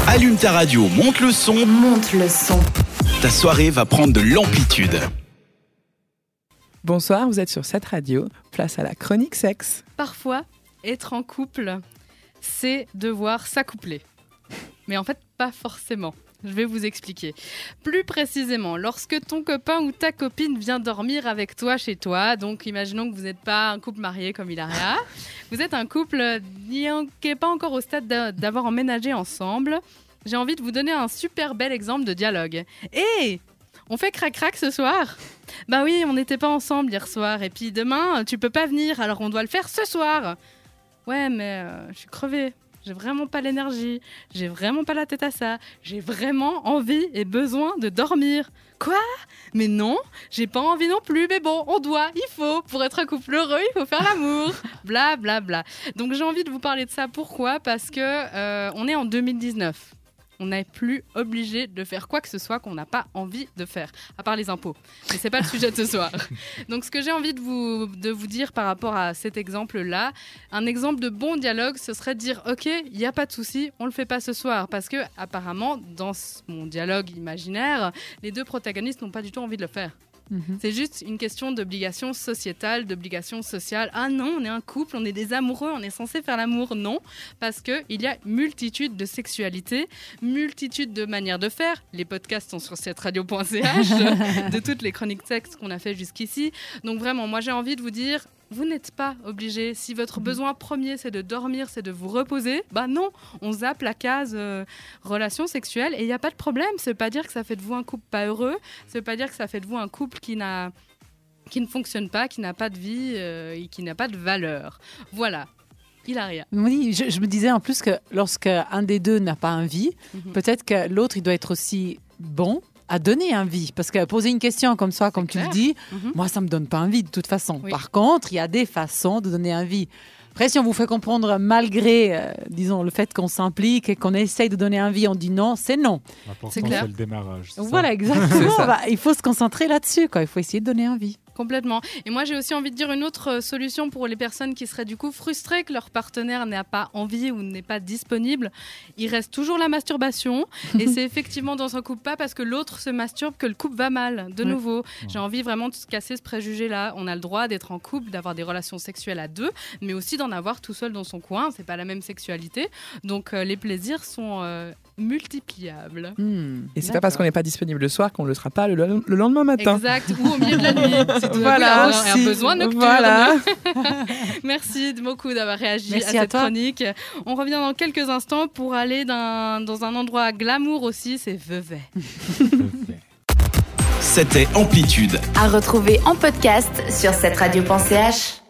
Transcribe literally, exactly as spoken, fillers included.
Allume ta radio, monte le son. Monte le son. Ta soirée va prendre de l'amplitude. Bonsoir, vous êtes sur cette radio. Place à la chronique sexe. Parfois, être en couple, c'est devoir s'accoupler. Mais en fait, pas forcément. Je vais vous expliquer. Plus précisément, lorsque ton copain ou ta copine vient dormir avec toi chez toi, donc imaginons que vous n'êtes pas un couple marié comme Hilaria, vous êtes un couple qui n'est pas encore au stade d'avoir emménagé ensemble, j'ai envie de vous donner un super bel exemple de dialogue. Hé, hey, on fait crac-crac ce soir ? Bah oui, on n'était pas ensemble hier soir, et puis demain, tu peux pas venir, alors on doit le faire ce soir. Ouais, mais euh, je suis crevée. J'ai vraiment pas l'énergie, j'ai vraiment pas la tête à ça, j'ai vraiment envie et besoin de dormir. Quoi ? Mais non, j'ai pas envie non plus, mais bon, on doit, il faut, pour être un couple heureux, il faut faire l'amour, bla bla bla. Donc j'ai envie de vous parler de ça, pourquoi ? Parce que euh, on est en deux mille dix-neuf. On n'est plus obligé de faire quoi que ce soit qu'on n'a pas envie de faire, à part les impôts. Mais ce n'est pas le sujet de ce soir. Donc ce que j'ai envie de vous, de vous dire par rapport à cet exemple-là, un exemple de bon dialogue, ce serait de dire « Ok, il n'y a pas de souci, on ne le fait pas ce soir ». Parce que apparemment, dans mon dialogue imaginaire, les deux protagonistes n'ont pas du tout envie de le faire. Mmh. C'est juste une question d'obligation sociétale, d'obligation sociale. Ah non, on est un couple, on est des amoureux, on est censé faire l'amour. Non, parce qu'il y a multitude de sexualités, multitude de manières de faire. Les podcasts sont sur cette radio point c h de toutes les chroniques sexes qu'on a fait jusqu'ici. Donc vraiment, moi j'ai envie de vous dire, vous n'êtes pas obligé. Si votre besoin premier c'est de dormir, c'est de vous reposer, bah non, on zappe la case euh, relation sexuelle et il n'y a pas de problème. Ça ne veut pas dire que ça fait de vous un couple pas heureux, ça ne veut pas dire que ça fait de vous un couple qui, n'a, qui ne fonctionne pas, qui n'a pas de vie euh, et qui n'a pas de valeur. Voilà. Hilaria. Oui, je, je me disais en plus que lorsque un des deux n'a pas envie, mm-hmm. peut-être que l'autre il doit être aussi bon à donner envie, parce que poser une question comme ça, comme tu le dis, mm-hmm. moi ça me donne pas envie de toute façon. Oui. Par contre, il y a des façons de donner envie. Après, si on vous fait comprendre malgré, euh, disons, le fait qu'on s'implique et qu'on essaye de donner envie, on dit non, c'est non. L'important, c'est clair. C'est le démarrage. C'est voilà, ça. exactement. Bah, il faut se concentrer là-dessus, quoi. Il faut essayer de donner envie. Complètement. Et moi, j'ai aussi envie de dire une autre solution pour les personnes qui seraient du coup frustrées que leur partenaire n'a pas envie ou n'est pas disponible. Il reste toujours la masturbation. Et c'est effectivement dans un couple pas parce que l'autre se masturbe que le couple va mal. De ouais. nouveau, j'ai envie vraiment de se casser ce préjugé-là. On a le droit d'être en couple, d'avoir des relations sexuelles à deux, mais aussi d'en avoir tout seul dans son coin. C'est pas la même sexualité. Donc, euh, les plaisirs sont... Euh, multipliable. Mmh. Et c'est D'accord. pas parce qu'on n'est pas disponible le soir qu'on ne le sera pas le, le, le lendemain matin. Exact, ou au milieu de la nuit. Si voilà, un, un besoin nocturne. Voilà. Merci beaucoup d'avoir réagi Merci à cette à chronique. On revient dans quelques instants pour aller dans, dans un endroit glamour aussi, c'est Vevey. C'était Amplitude. À retrouver en podcast sur cette radio point c h.